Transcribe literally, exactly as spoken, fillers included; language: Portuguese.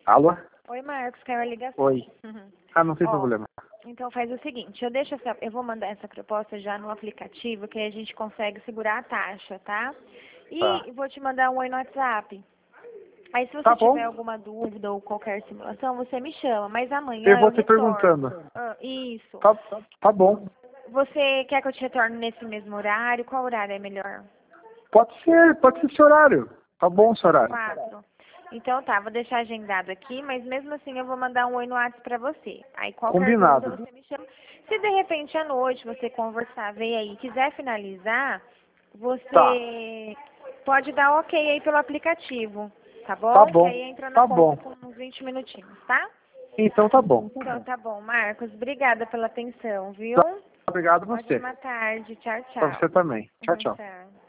Alô? Oi, Marcos, caiu a ligação. Oi. Uhum. Ah, não tem Ó, problema. então faz o seguinte, eu deixo essa, eu vou mandar essa proposta já no aplicativo, que aí a gente consegue segurar a taxa, tá? Tá. E vou te mandar um oi no WhatsApp. Aí se você Tá bom. tiver alguma dúvida ou qualquer simulação, você me chama. Mas amanhã Eu eu vou te retorno. perguntando. Ah, isso. Tá, tá bom. Você quer que eu te retorne nesse mesmo horário? Qual horário é melhor? Pode ser, pode ser esse horário. Tá bom esse horário. Quatro. Então tá, vou deixar agendado aqui, mas mesmo assim eu vou mandar um oi no WhatsApp pra você. Aí qualquer Combinado. dúvida você me chama. Se de repente à noite você conversar, ver aí, quiser finalizar, Tá. você pode dar ok aí pelo aplicativo, tá Tá bom? Que bom. aí entra na Tá conta bom. com uns vinte minutinhos, tá? Então tá bom. Então tá bom, Marcos. Obrigada pela atenção, viu? Tá. Obrigado a você. Ótima tarde. Tchau, Pra tchau. você também. Tchau, tchau. Tchau.